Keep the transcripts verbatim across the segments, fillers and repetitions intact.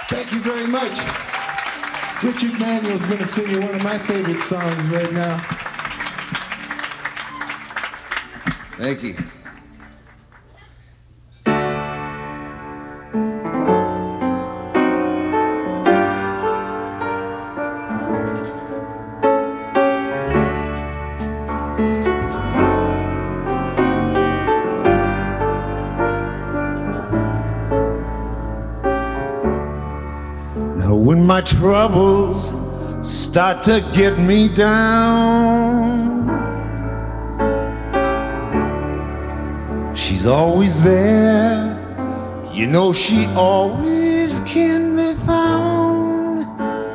Thank you very much. Richard Manuel's going to sing you one of my favorite songs right now. Thank you. Now when my troubles start to get me down, she's always there. You know she always can be found,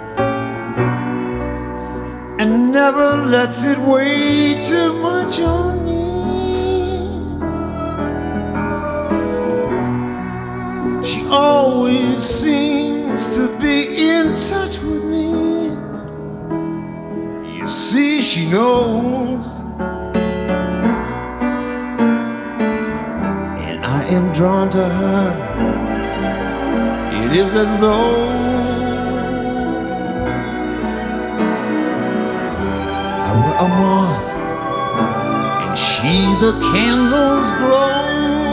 and never lets it weigh too much on me. She always seems to be in touch with me. You see, she knows, and I am drawn to her. It is as though I were a moth and she the candle's glow.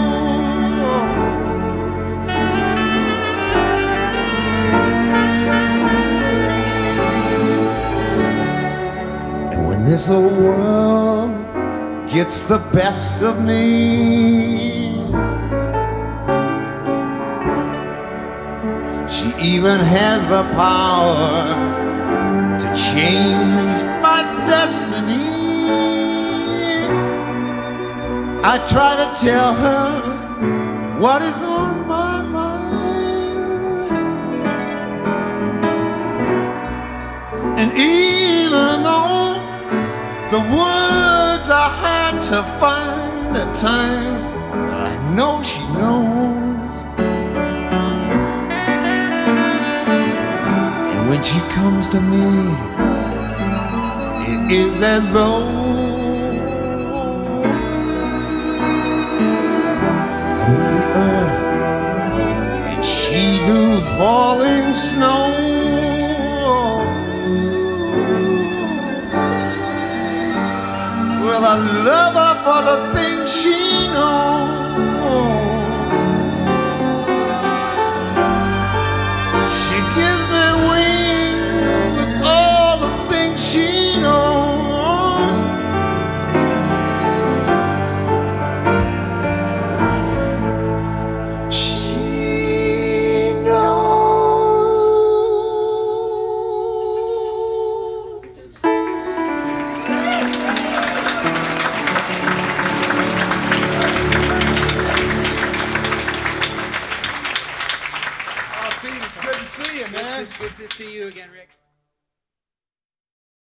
This old world gets the best of me. She even has the power to change my destiny. I try to tell her what is on my mind, and even though the words are hard to find at times, but I know she knows. And when she comes to me, it is as though I'm the earth and she knew falling snow. Well, I love her for the things she knows. She gives me wings with all the things she knows. She knows. It's good to see you, man. Good to, good to see you again, Rick.